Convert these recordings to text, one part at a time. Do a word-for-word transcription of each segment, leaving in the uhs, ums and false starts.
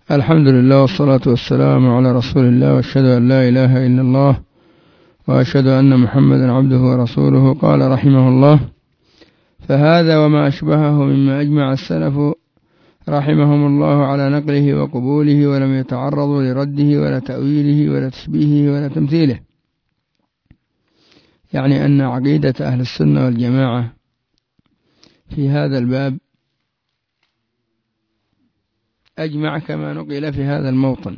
الحمد لله والصلاة والسلام على رسول الله، وأشهد أن لا إله إلا الله، وأشهد أن محمدا عبده ورسوله. قال رحمه الله: فهذا وما أشبهه مما أجمع السلف رحمهم الله على نقله وقبوله، ولم يتعرضوا لرده ولا تأويله ولا تشبيهه ولا تمثيله. يعني أن عقيدة أهل السنة والجماعة في هذا الباب أجمع كما نقل في هذا الموطن،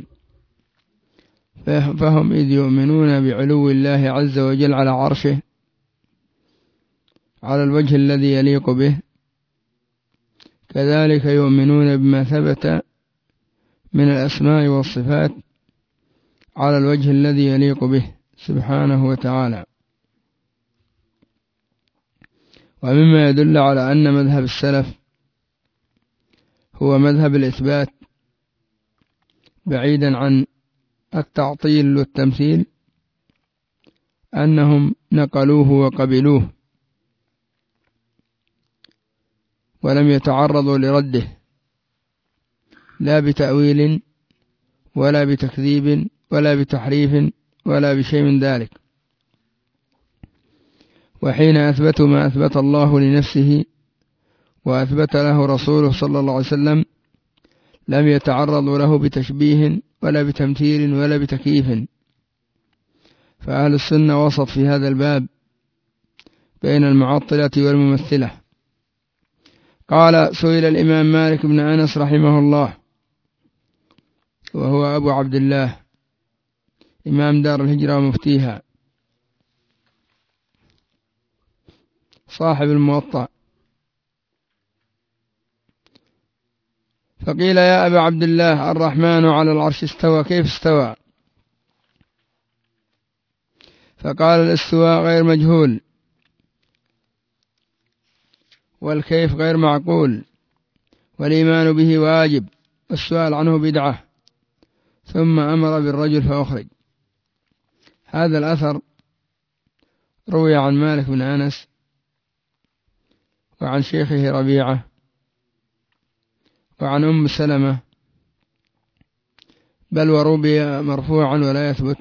فهم إذ يؤمنون بعلو الله عز وجل على عرشه على الوجه الذي يليق به، كذلك يؤمنون بما ثبت من الأسماء والصفات على الوجه الذي يليق به سبحانه وتعالى. ومما يدل على أن مذهب السلف هو مذهب الإثبات بعيدا عن التعطيل والتمثيل أنهم نقلوه وقبلوه ولم يتعرضوا لرده، لا بتأويل ولا بتكذيب ولا بتحريف ولا بشيء من ذلك. وحين أثبتوا ما أثبت الله لنفسه وأثبت له رسوله صلى الله عليه وسلم لم يتعرضوا له بتشبيه ولا بتمثيل ولا بتكييف. فأهل السنة وسط في هذا الباب بين المعطلة والممثلة. قال: سئل الإمام مالك بن أنس رحمه الله، وهو أبو عبد الله إمام دار الهجرة ومفتيها صاحب الموطأ، فقيل: يا أبا عبد الله، الرحمن على العرش استوى، كيف استوى؟ فقال: الاستواء غير مجهول، والكيف غير معقول، والإيمان به واجب، والسؤال عنه بدعة. ثم أمر بالرجل فأخرج. هذا الأثر روي عن مالك بن أنس وعن شيخه ربيعة وعن أم سلمة، بل وروي مرفوعا ولا يثبت،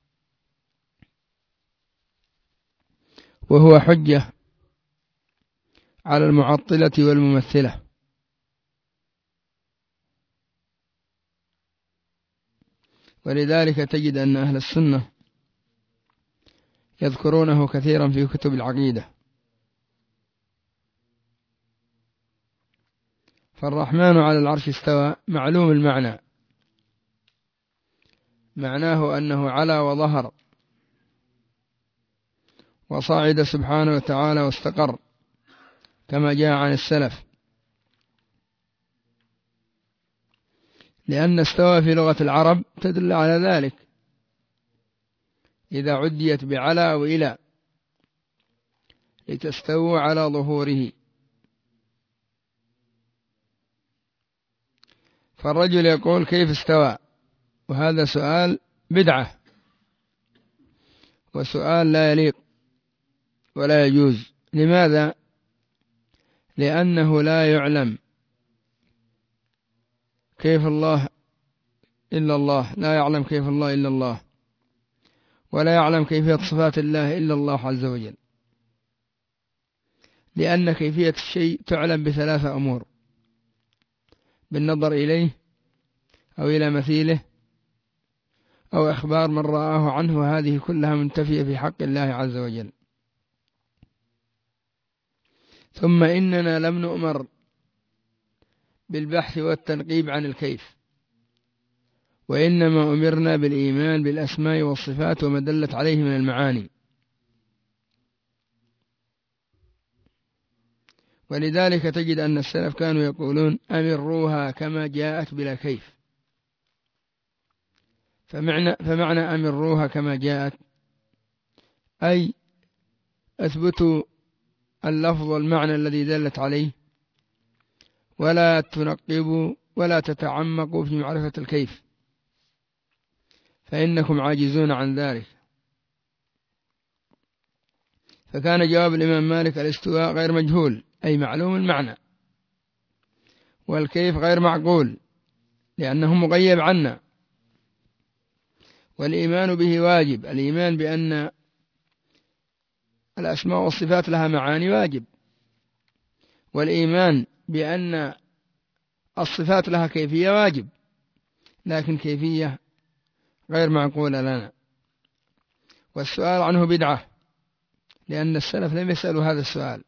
وهو حجة على المعطلة والممثلة. ولذلك تجد أن أهل السنة يذكرونه كثيرا في كتب العقيدة. فالرحمن على العرش استوى معلوم المعنى، معناه أنه علا وظهر وصعد سبحانه وتعالى واستقر كما جاء عن السلف، لأن استوى في لغة العرب تدل على ذلك إذا عديت بعلى وإلى لتستووا على ظهوره. فالرجل يقول: كيف استوى؟ وهذا سؤال بدعة وسؤال لا يليق ولا يجوز. لماذا؟ لأنه لا يعلم كيف الله إلا الله، لا يعلم كيف الله إلا الله، ولا يعلم كيفية صفات الله إلا الله عز وجل، لأن كيفية الشيء تعلم بثلاثة أمور: بالنظر إليه، أو إلى مثيله، أو إخبار من رآه عنه، وهذه كلها منتفية في حق الله عز وجل. ثم إننا لم نؤمر بالبحث والتنقيب عن الكيف، وإنما أمرنا بالإيمان بالأسماء والصفات وما دلت عليه من المعاني. ولذلك تجد أن السلف كانوا يقولون: أمروها كما جاءت بلا كيف. فمعنى, فمعنى أمروها كما جاءت أي أثبتوا اللفظ والمعنى الذي دلت عليه، ولا تنقبوا ولا تتعمقوا في معرفة الكيف، فإنكم عاجزون عن ذلك. فكان جواب الإمام مالك: الاستواء غير مجهول، أي معلوم المعنى، والكيف غير معقول، لأنه مغيب عنا. والإيمان به واجب، الإيمان بأن الأسماء والصفات لها معاني واجب، والإيمان بأن الصفات لها كيفية واجب، لكن كيفية غير معقولة لنا. والسؤال عنه بدعة، لأن السلف لم يسألوا هذا السؤال،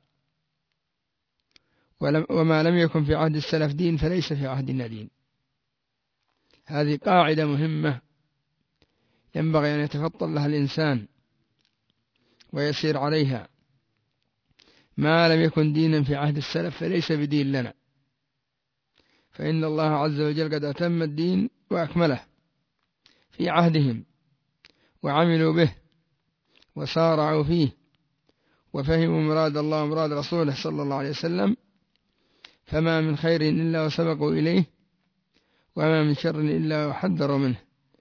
وما لم يكن في عهد السلف دين فليس في عهدنا دين. هذه قاعدة مهمة ينبغي أن يتفطن لها الإنسان ويسير عليها. ما لم يكن دينا في عهد السلف فليس بدين لنا، فإن الله عز وجل قد أتم الدين وأكمله في عهدهم، وعملوا به وسارعوا فيه، وفهموا مراد الله ومراد رسوله صلى الله عليه وسلم، فما من خير إلا وسبقوا إليه، وما من شر إلا وحذروا منه.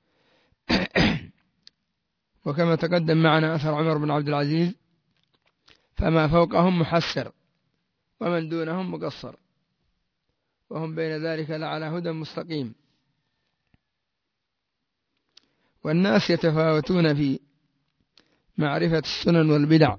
وكما تقدم معنا أثر عمر بن عبد العزيز: فما فوقهم محسر ومن دونهم مقصر، وهم بين ذلك لعلى هدى مستقيم. والناس يتفاوتون في معرفة السنن والبدع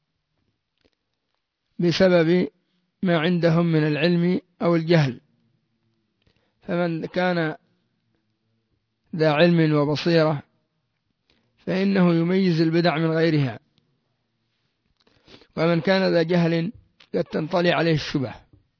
بسبب ما عندهم من العلم أو الجهل، فمن كان ذا علم وبصيرة فإنه يميز البدع من غيرها، ومن كان ذا جهل قد تنطلي عليه الشبه.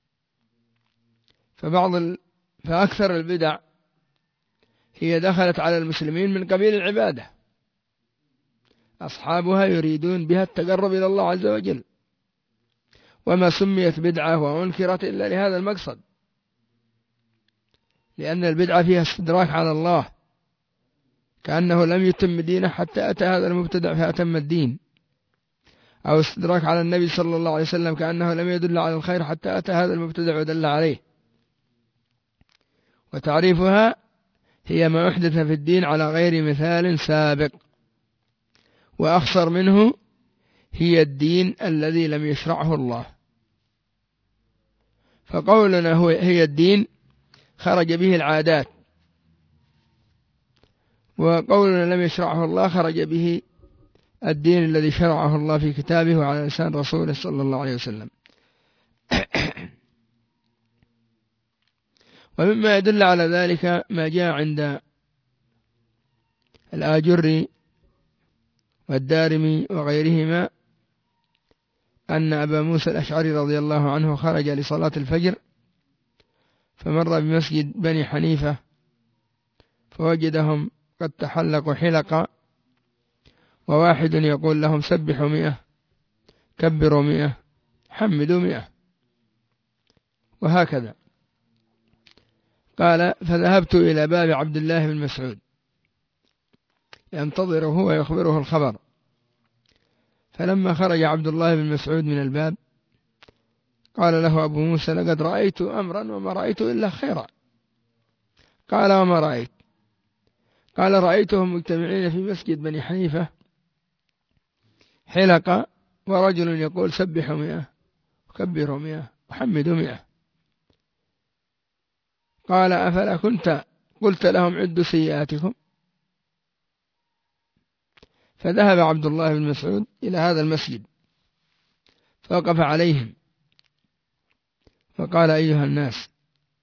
فبعض ال... فأكثر البدع هي دخلت على المسلمين من قبيل العبادة، أصحابها يريدون بها التقرب إلى الله عز وجل، وما سميت بدعة وأنكرت إلا لهذا المقصد، لأن البدعة فيها استدراك على الله، كأنه لم يتم دينه حتى أتى هذا المبتدع فأتم الدين، أو استدراك على النبي صلى الله عليه وسلم، كأنه لم يدل على الخير حتى أتى هذا المبتدع ودل عليه. وتعريفها هي ما أحدث في الدين على غير مثال سابق، وأخصر منه هي الدين الذي لم يشرعه الله. فقولنا هو هي الدين خرج به العادات، وقولنا لم يشرعه الله خرج به الدين الذي شرعه الله في كتابه وعلى لسان رسوله صلى الله عليه وسلم. ومما يدل على ذلك ما جاء عند الآجري والدارمي وغيرهما أن أبا موسى الأشعري رضي الله عنه خرج لصلاة الفجر، فمر بمسجد بني حنيفة فوجدهم قد تحلقوا حلقا، وواحد يقول لهم: سبحوا مئة، كبروا مئة، حمدوا مئة، وهكذا. قال: فذهبت إلى باب عبد الله بن مسعود ينتظره ويخبره الخبر، فلما خرج عبد الله بن مسعود من الباب قال له أبو موسى: لقد رأيت أمرا وما رأيت إلا خيرا. قال: وما رأيت؟ قال: رأيتهم مجتمعين في مسجد بني حنيفة حلقة، ورجل يقول: سبحوا مئة، وكبروا مئة، وحمدوا مئة. قال: أفلا كنت قلت لهم عدوا سيئاتكم؟ فذهب عبد الله بن مسعود إلى هذا المسجد فوقف عليهم فقال: أيها الناس،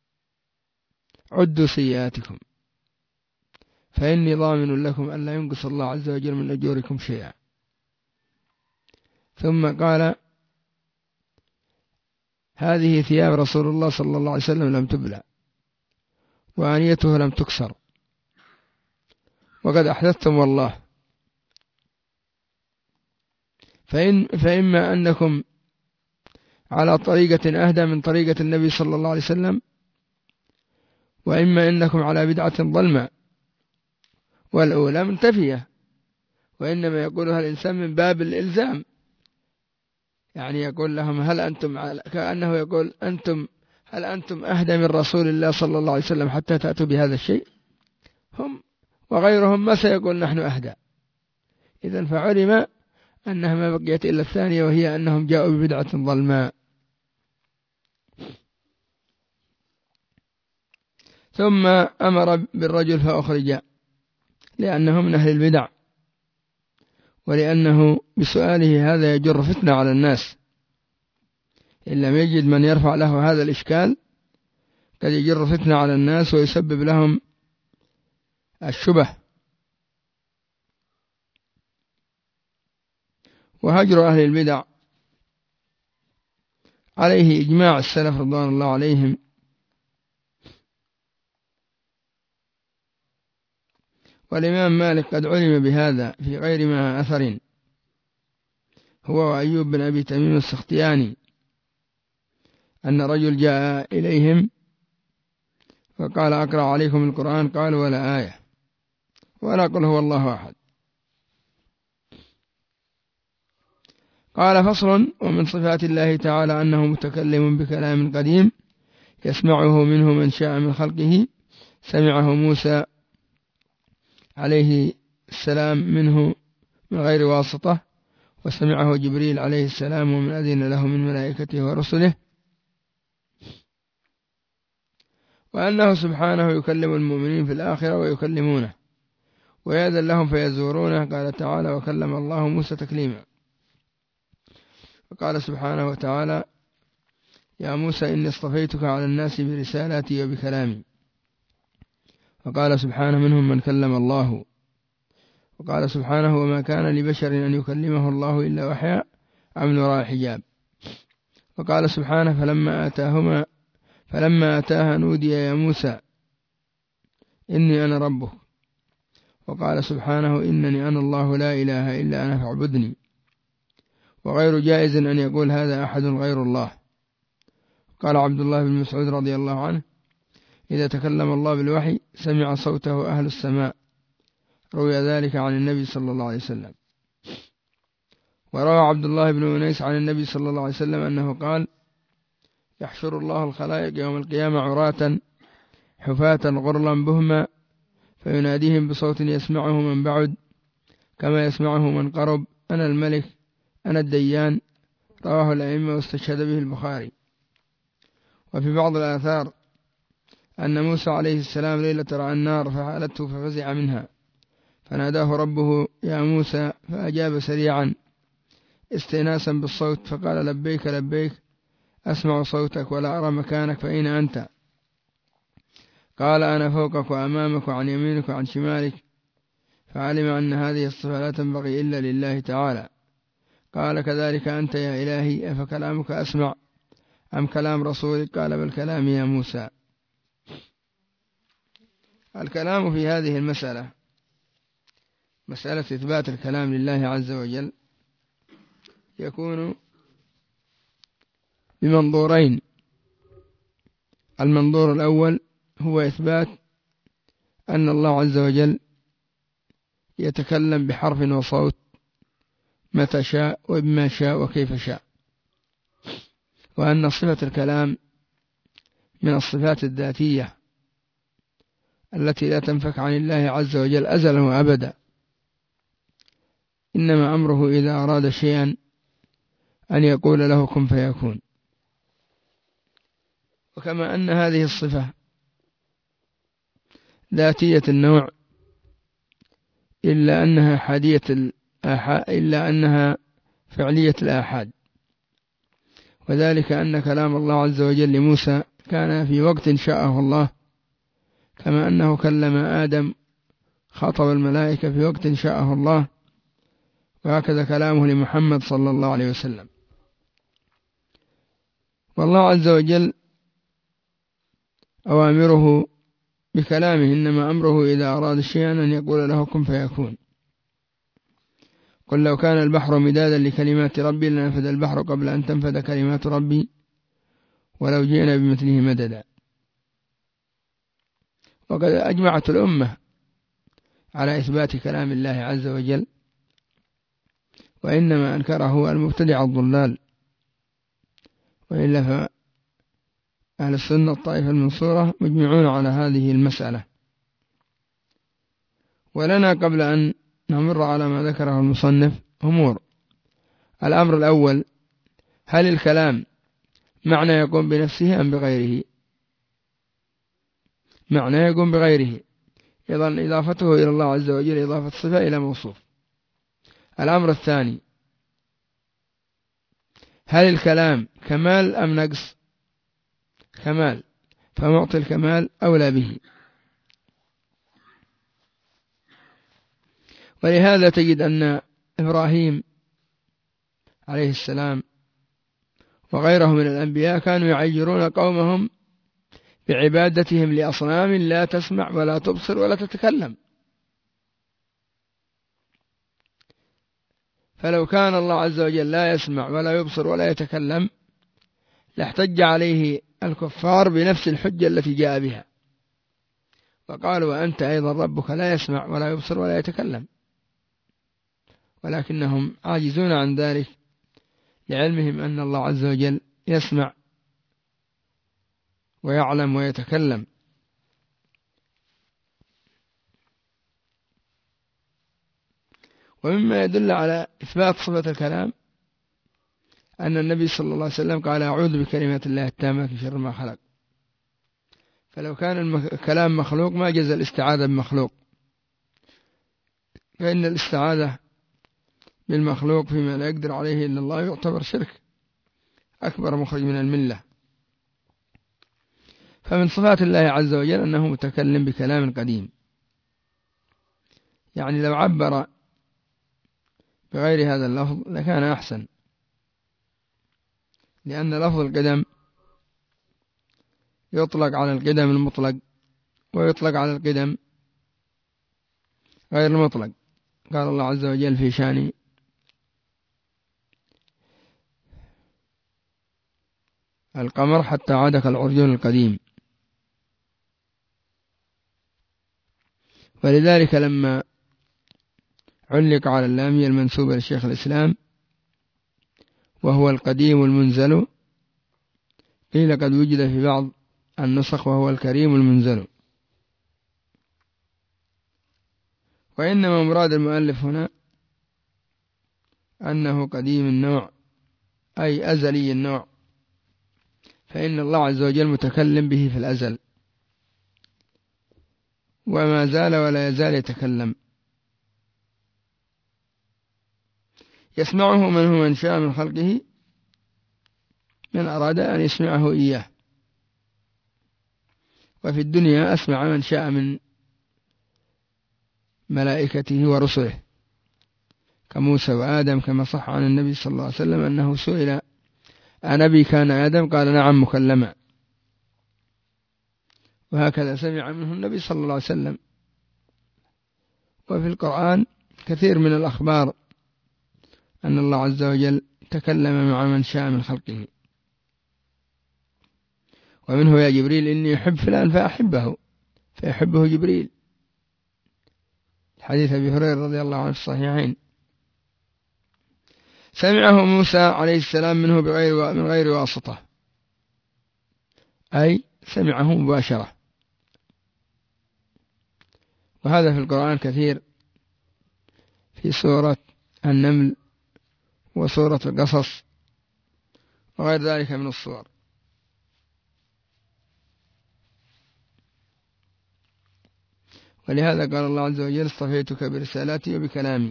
عدوا سيئاتكم، فإني ضامن لكم أن لا ينقص الله عز وجل من أجوركم شيئا. ثم قال: هذه ثياب رسول الله صلى الله عليه وسلم لم تبلى، وآنيته لم تكسر، وقد أحدثتم والله، فإن فإما أنكم على طريقة أهدى من طريقة النبي صلى الله عليه وسلم، وإما أنكم على بدعة ظلمة، والأولى منتفية، وإنما يقولها الإنسان من باب الإلزام، يعني يقول لهم: هل أنتم على... كأنه يقول: أنتم هل أنتم أهدى من رسول الله صلى الله عليه وسلم حتى تأتوا بهذا الشيء؟ هم وغيرهم ما سيقول نحن أهدى. إذن فعلم أنها ما بقيت إلا الثانية، وهي أنهم جاءوا ببدعة ظلماء. ثم أمر بالرجل فأخرج لأنه من أهل البدع، ولأنه بسؤاله هذا يجر فتنة على الناس، إن لم يجد من يرفع له هذا الإشكال قد يجر فتنة على الناس ويسبب لهم الشبه. وهجر أهل البدع عليه إجماع السلف رضوان الله عليهم، والإمام مالك قد علم بهذا في غير ما أثر، هو وأيوب بن أبي تميم السختياني، أن رجل جاء إليهم فقال أقرأ عليكم القرآن، قالوا ولا آية ولا قل هو الله أحد. قال فصل: ومن صفات الله تعالى أنه متكلم بكلام قديم يسمعه منه من شاء من خلقه، سمعه موسى عليه السلام منه من غير واسطة، وسمعه جبريل عليه السلام ومن أذن له من ملائكته ورسله، وأنه سبحانه يكلم المؤمنين في الآخرة ويكلمونه ويأذن لهم فيزورونه. قال تعالى: وكلم الله موسى تكليما. وقال سبحانه وتعالى: يا موسى إني اصطفيتك على الناس برسالاتي وبكلامي. وقال سبحانه: منهم من كلم الله. وقال سبحانه: وما كان لبشر أن يكلمه الله إلا وحيا أو من وراء حجاب. وقال سبحانه: فلما آتاهما فلما آتاها نودي يا موسى إني أنا ربك. وقال سبحانه: إنني أنا الله لا إله إلا أنا فاعبدني. وغير جائز أن يقول هذا أحد غير الله. قال عبد الله بن مسعود رضي الله عنه: إذا تكلم الله بالوحي سمع صوته أهل السماء. روي ذلك عن النبي صلى الله عليه وسلم. وروى عبد الله بن أنيس عن النبي صلى الله عليه وسلم أنه قال: يحشر الله الخلائق يوم القيامة عراة حفاة غرلا بهما، فيناديهم بصوت يسمعه من بعد كما يسمعه من قرب: أنا الملك أنا الديان. رواه الأئمة واستشهد به البخاري. وفي بعض الآثار أن موسى عليه السلام ليلة رأى النار فحالته ففزع منها، فناداه ربه: يا موسى، فأجاب سريعا استئناسا بالصوت فقال: لبيك لبيك، أسمع صوتك ولا أرى مكانك، فأين أنت؟ قال: أنا فوقك وأمامك وعن يمينك وعن شمالك. فعلم أن هذه الصفة لا تنبغي إلا لله تعالى. قال: كذلك أنت يا إلهي، أفكلامك أسمع أم كلام رسولك؟ قال: بل كلامي يا موسى. الكلام في هذه المسألة، مسألة إثبات الكلام لله عز وجل، يكون بمنظورين. المنظور الأول هو إثبات أن الله عز وجل يتكلم بحرف وصوت متى شاء وبما شاء وكيف شاء، وأن صفة الكلام من الصفات الذاتية التي لا تنفك عن الله عز وجل أزلا وأبدا، إنما أمره إذا أراد شيئا أن يقول له كن فيكون. وكما أن هذه الصفة ذاتية النوع إلا أنها حادية الآحاد إلا أنها فعلية الآحاد، وذلك أن كلام الله عز وجل لموسى كان في وقت شاءه الله، كما أنه كلم آدم خاطب الملائكة في وقت شاءه الله، وهكذا كلامه لمحمد صلى الله عليه وسلم. والله عز وجل أوامره بكلامه إنما أمره إذا أراد شيئا أن يقول له كن فيكون. قل لو كان البحر مدادا لكلمات ربي لنفد البحر قبل أن تنفد كلمات ربي ولو جئنا بمثله مددا. وقد أجمعت الأمة على إثبات كلام الله عز وجل، وإنما أنكره المبتدع الضلال، وإلا فأهل السنة الطائفة المنصورة مجمعون على هذه المسألة. ولنا قبل أن نمر على ما ذكره المصنف أمور. الأمر الأول: هل الكلام معنى يقوم بنفسه أم بغيره؟ معنى يقوم بغيره. إذن إضافته إلى الله عز وجل إضافة صفة إلى موصوف. الأمر الثاني: هل الكلام كمال أم نقص؟ كمال، فمعطي الكمال أولى به. ولهذا تجد أن إبراهيم عليه السلام وغيره من الأنبياء كانوا يعيرون قومهم بعبادتهم لأصنام لا تسمع ولا تبصر ولا تتكلم. فلو كان الله عز وجل لا يسمع ولا يبصر ولا يتكلم لاحتج عليه الكفار بنفس الحجة التي جاء بها، وقالوا: وأنت أيضا ربك لا يسمع ولا يبصر ولا يتكلم. ولكنهم عاجزون عن ذلك لعلمهم أن الله عز وجل يسمع ويعلم ويتكلم. ومما يدل على إثبات صفة الكلام أن النبي صلى الله عليه وسلم قال: أعوذ بكلمات الله التامة من شر ما خلق. فلو كان الكلام مخلوق ما جاز الاستعاذة بمخلوق، فإن الاستعاذة بالمخلوق فيما لا يقدر عليه إلا الله يعتبر شرك أكبر مخرج من الملة. فمن صفات الله عز وجل أنه متكلم بكلام قديم، يعني لو عبر بغير هذا اللفظ لكان أحسن، لأن لفظ القدم يطلق على القدم المطلق ويطلق على القدم غير المطلق. قال الله عز وجل في شأن القمر: حتى عاد كالعرجون القديم. ولذلك لما علق على اللامية المنسوبة لشيخ الإسلام وهو القديم المنزل قيل قد وجد في بعض النسخ وهو الكريم المنزل. وإنما مراد المؤلف هنا أنه قديم النوع أي أزلي النوع، فإن الله عز وجل متكلم به في الأزل وما زال ولا يزال يتكلم. يسمعه من هو من شاء من خلقه، من أراد أن يسمعه إياه. وفي الدنيا أسمع من شاء من ملائكته ورسله كموسى وآدم، كما صح عن النبي صلى الله عليه وسلم أنه سئل: أنبي كان آدم؟ قال: نعم مكلما. وهكذا سمع منه النبي صلى الله عليه وسلم. وفي القرآن كثير من الأخبار أن الله عز وجل تكلم مع من شاء من خلقه. ومنه: يا جبريل إني أحب فلان فأحبه، فيحبه جبريل. حديث أبي هريرة رضي الله عنه في الصحيحين. سمعه موسى عليه السلام منه بغير من غير واسطة، أي سمعه مباشرة. وهذا في القرآن كثير، في سورة النمل وسورة القصص وغير ذلك من الصور. ولهذا قال الله عز وجل: اصطفيتك برسالاتي وبكلامي،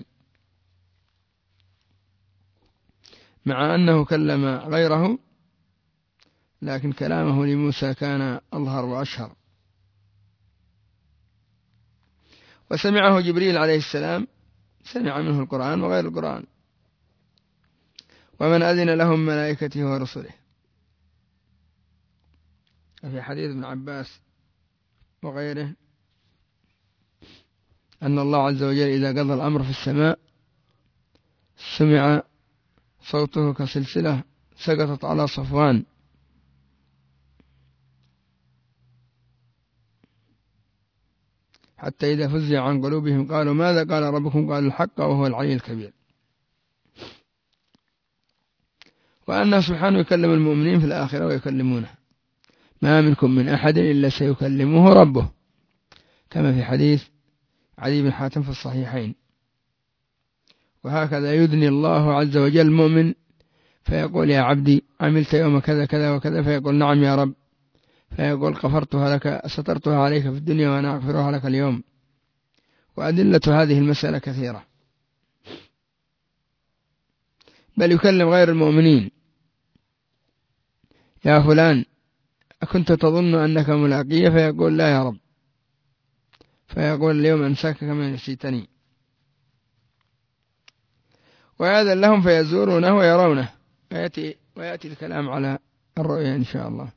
مع أنه كلم غيره لكن كلامه لموسى كان أظهر وأشهر. وسمعه جبريل عليه السلام، سمع منه القرآن وغير القرآن، ومن أذن لهم ملائكته ورسله. وفي حديث ابن عباس وغيره أن الله عز وجل إذا قضى الأمر في السماء سمع صوته كسلسلة سقطت على صفوان، حتى إذا فزع عن قلوبهم قالوا: ماذا قال ربكم؟ قالوا: الحق وهو العلي الكبير. وأنه سبحانه يكلم المؤمنين في الآخرة ويكلمونه: ما منكم من أحد إلا سيكلمه ربه، كما في حديث علي بن حاتم في الصحيحين. وهكذا يدني الله عز وجل المؤمن فيقول: يا عبدي عملت يوم كذا كذا وكذا، فيقول: نعم يا رب. فيقول غفرتها لك سترتها عليك في الدنيا وأنا أغفرها لك اليوم. وأدلة هذه المسألة كثيرة، بل يكلم غير المؤمنين: يا فلان أكنت تظن أنك ملاقية؟ فيقول لا يا رب، فيقول اليوم أنساك كما نسيتني. ويأذن لهم فيزورونه ويرونه، ويأتي, ويأتي الكلام على الرؤيا إن شاء الله.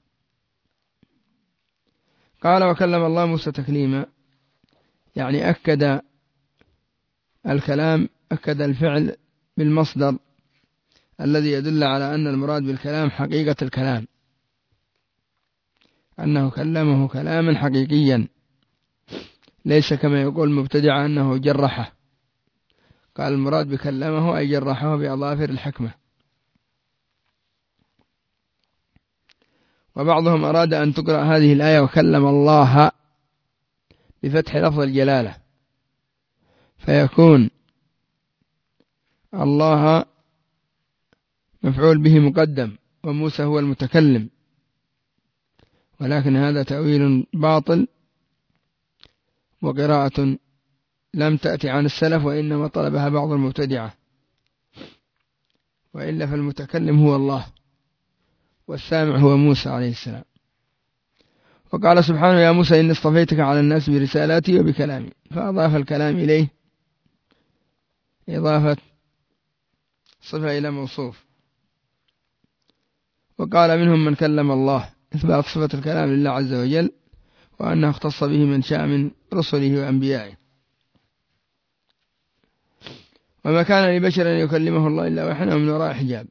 قال: وكلم الله موسى تكليما، يعني أكد الكلام، أكد الفعل بالمصدر الذي يدل على أن المراد بالكلام حقيقة الكلام، أنه كلمه كلاما حقيقيا، ليس كما يقول مبتدع أنه جرحه. قال المراد بكلمه أي جرحه بأظافر الحكمة. وبعضهم أراد أن تقرأ هذه الآية وكلم الله بفتح لفظ الجلالة، فيكون الله مفعول به مقدم وموسى هو المتكلم، ولكن هذا تأويل باطل وقراءة لم تأتي عن السلف، وإنما طلبها بعض المبتدعة، وإلا فالمتكلم هو الله والسامع هو موسى عليه السلام. وقال سبحانه: يا موسى إني اصطفيتك على الناس برسالاتي وبكلامي، فأضاف الكلام إليه إضافة صفة إلى موصوف. وقال: منهم من كلم الله، إثبات صفة الكلام لله عز وجل، وأنه اختص به من شاء من رسله وأنبيائه. وما كان لبشر أن يكلمه الله إلا وحيا من وراء حجاب.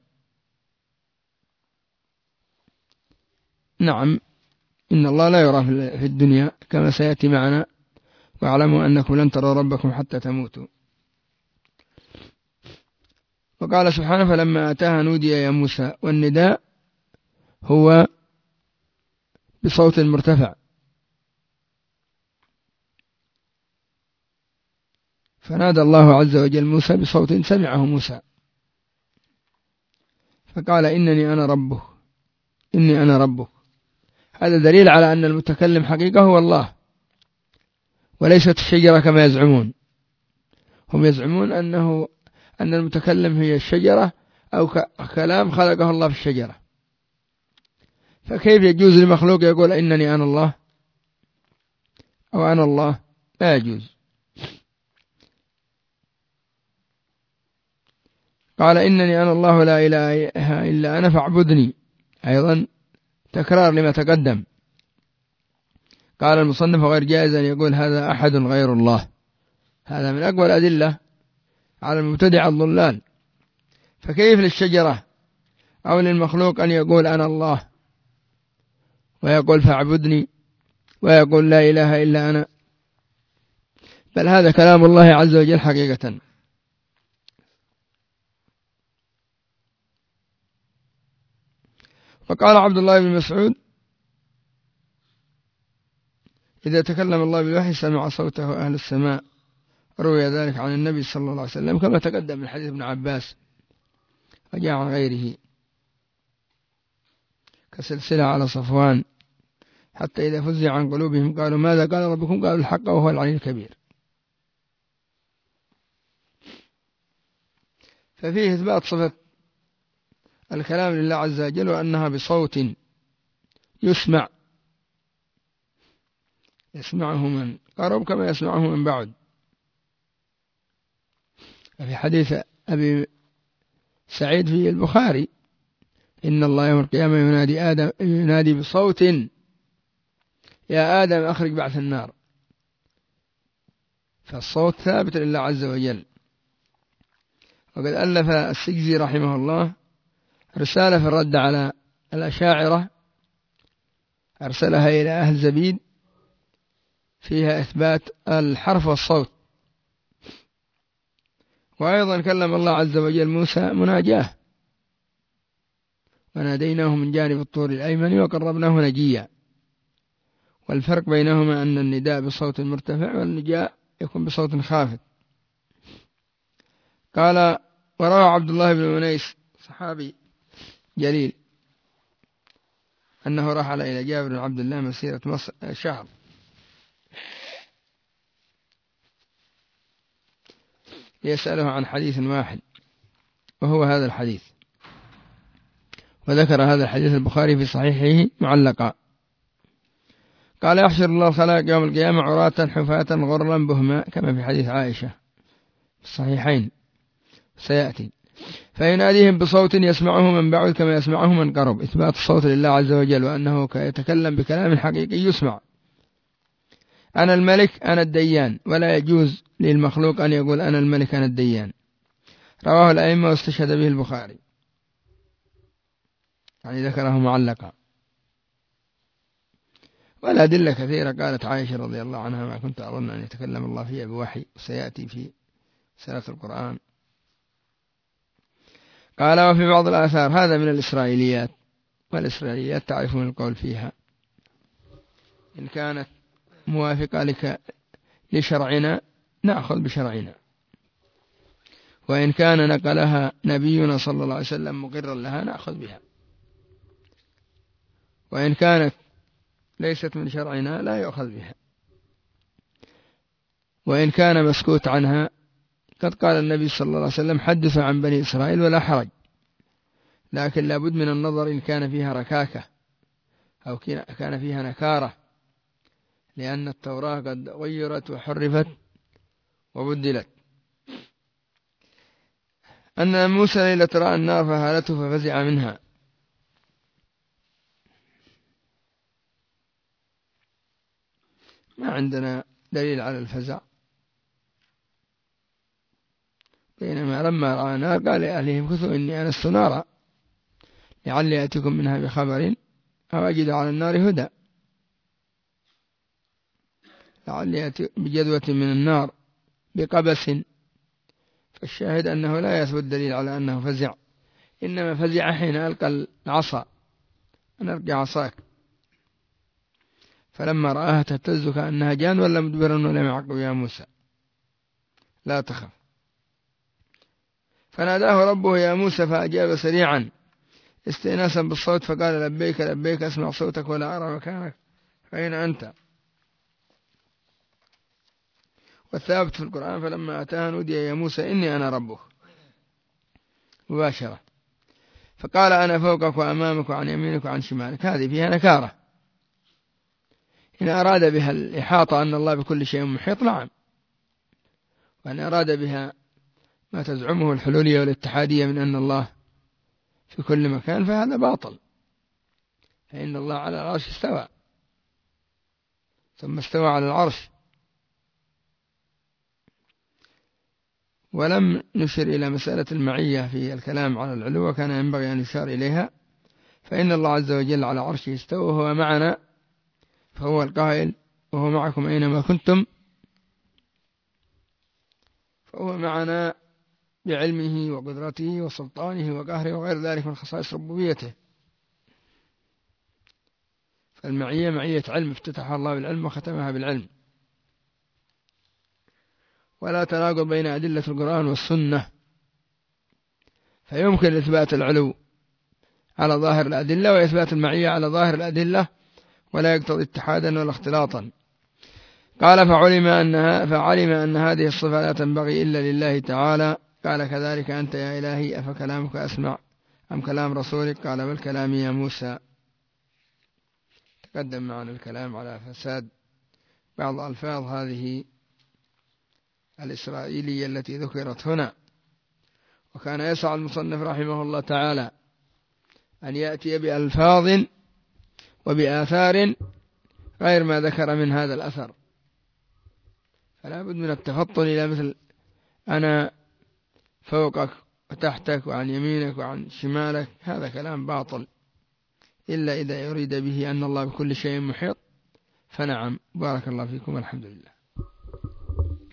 نعم، إن الله لا يرى في الدنيا كما سيأتي معنا: واعلموا أنكم لن تروا ربكم حتى تموتوا. وقال سبحانه: فلما أتاها نودي يا موسى، والنداء هو بصوت مرتفع، فنادى الله عز وجل موسى بصوت سمعه موسى، فقال: إنني أنا ربك، إني أنا ربك. هذا دليل على أن المتكلم حقيقة هو الله، وليست الشجرة كما يزعمون. هم يزعمون أنه أن المتكلم هي الشجرة أو كلام خلقه الله في الشجرة، فكيف يجوز لمخلوق يقول إنني أنا الله أو أنا الله؟ لا يجوز. قال: إنني أنا الله لا إله إلا أنا فاعبدني، أيضا تكرار لما تقدم. قال المصنف: غير جائز أن يقول هذا أحد غير الله، هذا من أقوى الأدلة على المبتدع الضلال. فكيف للشجرة أو للمخلوق أن يقول أنا الله، ويقول فاعبدني، ويقول لا إله إلا أنا؟ بل هذا كلام الله عز وجل حقيقة. فقال عبد الله بن مسعود: إذا تكلم الله بالوحي سمع صوته أهل السماء. روي ذلك عن النبي صلى الله عليه وسلم كما تقدم من حديث ابن عباس، وجاء عن غيره كسلسلة على صفوان، حتى إذا فزع عن قلوبهم قالوا ماذا قال ربكم؟ قالوا الحق وهو العلي الكبير. ففيه إثبات صفة الكلام لله عز وجل، وأنها بصوت يسمع، يسمعه من قرب كما يسمعه من بعد. في حديث أبي سعيد في البخاري: إن الله يوم القيامة ينادي آدم، ينادي بصوت: يا آدم أخرج بعث النار. فالصوت ثابت لله عز وجل. وقد ألف السجزي رحمه الله رسالة في الرد على الأشاعرة، أرسلها إلى أهل زبيد، فيها إثبات الحرف والصوت. وأيضا كلم الله عز وجل موسى مناجاه: وناديناه من جانب الطور الأيمن وقربناه نجيا. والفرق بينهما أن النداء بصوت مرتفع والنجاء يكون بصوت خافت. قال: وروى عبد الله بن منيس صحابي جليل أنه رحل إلى جابر بن عبد الله مسيرة مصر شهر، يسأله عن حديث واحد وهو هذا الحديث، وذكر هذا الحديث البخاري في صحيحه معلقا. قال: يحشر الله الخلائق يوم القيامة عراة حفاة غرلا بهما، كما في حديث عائشة في الصحيحين سيأتي، فيناديهم بصوت يسمعه من بعد كما يسمعه من قرب، إثبات الصوت لله عز وجل، وأنه يتكلم بكلام حقيقي يسمع. أنا الملك أنا الديان، ولا يجوز للمخلوق أن يقول أنا الملك أنا الديان. رواه الأئمة واستشهد به البخاري، يعني ذكره معلقا. والأدلة كثيرة، قالت عائشة رضي الله عنها: ما كنت أظن أن يتكلم الله فيها بوحي، وسيأتي في سورة القرآن. قال: وفي بعض الآثار، هذا من الإسرائيليات، والإسرائيليات تعرفون القول فيها، إن كانت موافقة لك لشرعنا نأخذ بشرعنا، وإن كان نقلها نبينا صلى الله عليه وسلم مقرا لها نأخذ بها، وإن كانت ليست من شرعنا لا يؤخذ بها، وإن كان مسكوت عنها قد قال النبي صلى الله عليه وسلم: حدث عن بني إسرائيل ولا حرج، لكن لابد من النظر إن كان فيها ركاكة أو كان فيها نكارة، لأن التوراة قد غيرت وحرفت وبدلت. أن موسى ليلة رأى النار فهالته ففزع منها. ما عندنا دليل على الفزع، بينما لما رأى النار قال لأهلهم: كثوا إني أنست نارا لعلي أتيكم منها بخبر أو أجد على النار هدى، لعلي أتي بجدوة من النار بقبس. فالشاهد أنه لا يثبت دليل على أنه فزع، إنما فزع حين ألقى العصا: أن ألقي عصاك، فلما رآها تهتز كأنها جان ولا مدبرا ولم يعقب: يا موسى لا تخف. فناداه ربه: يا موسى، فأجاب سريعا استئناسا بالصوت، فقال: لبيك لبيك، أسمع صوتك ولا أرى مكانك، فأين أنت؟ والثابت في القرآن: فلما أتاها نودي يا موسى إني أنا ربك، مباشرة. فقال: أنا فوقك وأمامك وعن يمينك وعن شمالك. هذه فيها نكارة، إن أراد بها الإحاطة أن الله بكل شيء محيط نعم، وإن أراد بها ما تزعمه الحلولية والاتحادية من أن الله في كل مكان فهذا باطل، فإن الله على العرش استوى، ثم استوى على العرش. ولم نشر إلى مسألة المعية في الكلام على العلو، وكان ينبغي أن يشار إليها، فإن الله عز وجل على عرشه استوى وهو معنا، فهو القائل: وهو معكم أينما كنتم، فهو معنا بعلمه وقدرته وسلطانه وقهره وغير ذلك من خصائص ربوبيته. فالمعية معية علم، افتتحها الله بالعلم وختمها بالعلم، ولا تناقض بين أدلة القرآن والسنة، فيمكن إثبات العلو على ظاهر الأدلة وإثبات المعية على ظاهر الأدلة، ولا يقتضي اتحادا ولا اختلاطا. قال: فعلم أنها فعلم أن هذه الصفة لا تنبغي إلا لله تعالى. قال: كذلك أنت يا إلهي، أفكلامك أسمع أم كلام رسولك؟ قال: بل كلامي يا موسى. تقدم معنا الكلام على فساد بعض ألفاظ هذه الإسرائيلية التي ذكرت هنا، وكان يسعى المصنف رحمه الله تعالى أن يأتي بألفاظ وبآثار غير ما ذكر من هذا الأثر، فلا بد من التفطن إلى مثل أنا فوقك وتحتك وعن يمينك وعن شمالك، هذا كلام باطل، إلا إذا يريد به أن الله بكل شيء محيط، فنعم. بارك الله فيكم، الحمد لله.